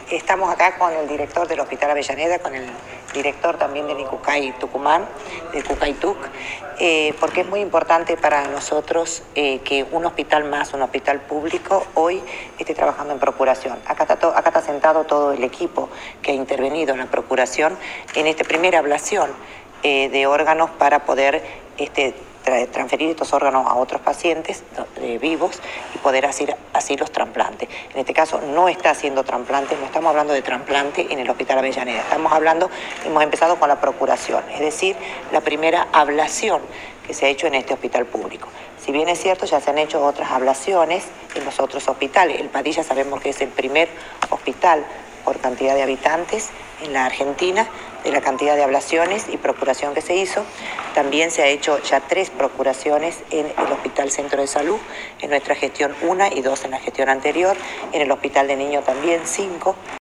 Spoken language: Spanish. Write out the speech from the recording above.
Estamos acá con el director del Hospital Avellaneda, con el director también del INCUCAI Tucumán, del CUCAITUC, porque es muy importante para nosotros que un hospital más, un hospital público, hoy esté trabajando en procuración. Acá está sentado todo el equipo que ha intervenido en la procuración en esta primera ablación de órganos para poder transferir estos órganos a otros pacientes vivos y poder hacer así los trasplantes. En este caso no está haciendo trasplante, no estamos hablando de trasplante en el Hospital Avellaneda, hemos empezado con la procuración, es decir, la primera ablación que se ha hecho en este hospital público. Si bien es cierto, ya se han hecho otras ablaciones en los otros hospitales. El Padilla sabemos que es el primer hospital por cantidad de habitantes en la Argentina, de la cantidad de ablaciones y procuración que se hizo. También se ha hecho ya 3 procuraciones en el Hospital Centro de Salud, en nuestra gestión 1 y 2 en la gestión anterior, en el Hospital de Niños también 5.